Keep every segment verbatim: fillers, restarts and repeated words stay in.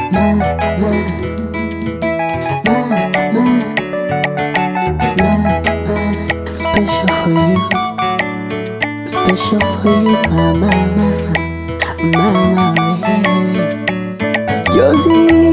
ma, ma, ma, ma, ma, ma. Special for you, special for you, mama, mama, mama, yeah. Josie,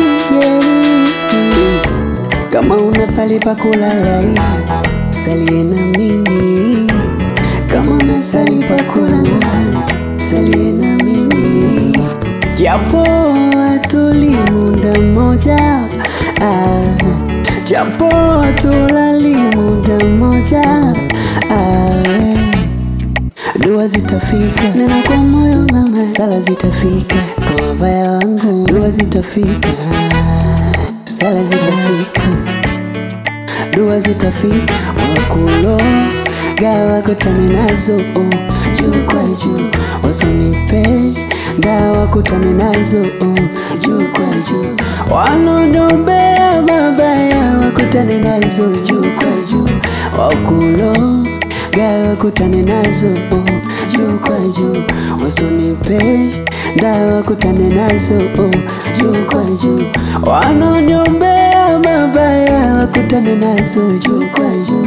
yeah. Kama unasali pa kulala, salie na mimi. Kama unasali pa kulala, salie na mimi. Japo hatuli muda moja, ah. Japo hatulali muda moja, ah. Dua zitafika, nena kwa moyo mama, sala zitafika kwa wabaya wangu. Dua zitafika, sala zitafika, dua zitafika. Wakulo gawa kutane nazo, oh, juu kwa juu. Wasonipe gawa kutane nazo, oh, juu kwa juu. Wanonombea mabaya wakutane nazo, juu kwa juu. Wakulo gawa kutane nazo, oh, juu kwa juu. Wasonipe dawa kutane nazo, oh, juu kwa juu. Wanonyombea mabaya wakutane nazo, juu kwa juu.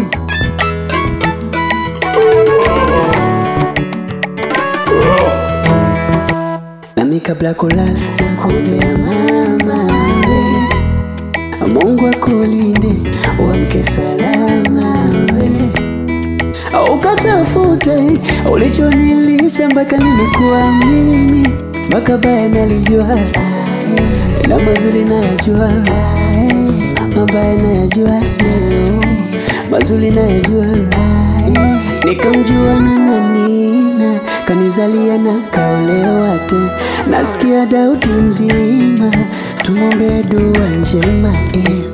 Nami kabla kulala nakuombea mama, we Mungu akulinde uamke salama, we ukatafute ulichonilisha mpaka nimekuwa mimi. Mpaka baya nalijua na mazuri nayajua, mabaya nayajua leo, mazuri nayajua. Nikamjua na nanina, kanizalia na kaolewa tena. Nasikia Daudi mzima, tumwombee dua njema, eh.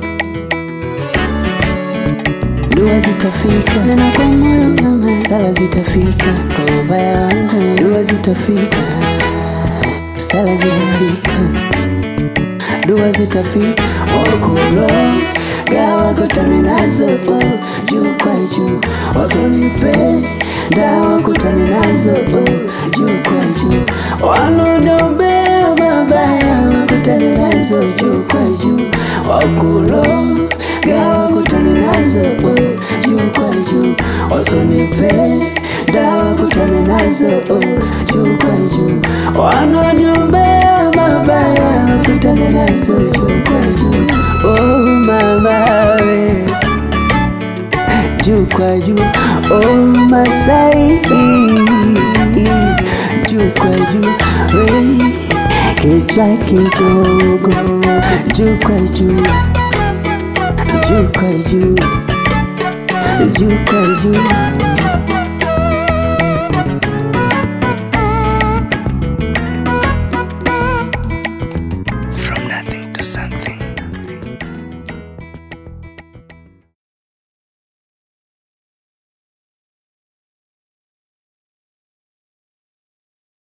Dua zitafika, nena kwa moyo mama, sala zitafika kwa wabaya wangu. Dua zitafika, sala zitafika, dua zitafika. Wakulo gawa kutane nazo, oh, juu kwa juu. Wasonipe dawa kutane nazo, oh, juu kwa juu. Wanoniombea mabaya wakutane nazo, juu kwa juu. Wakulo gawa kutane nazo, oh, juu kwa juu. Wasonipe dawa kutane nazo, oh, juu kwa juu. Wanoniombea mabaya wakutane nazo, juu kwa juu. Oh mama we, juu kwa juu. Oh Masai, juu kwa juu. We kichwa kidogo, juu kwa juu, juu kwa juu, juu kwa juu.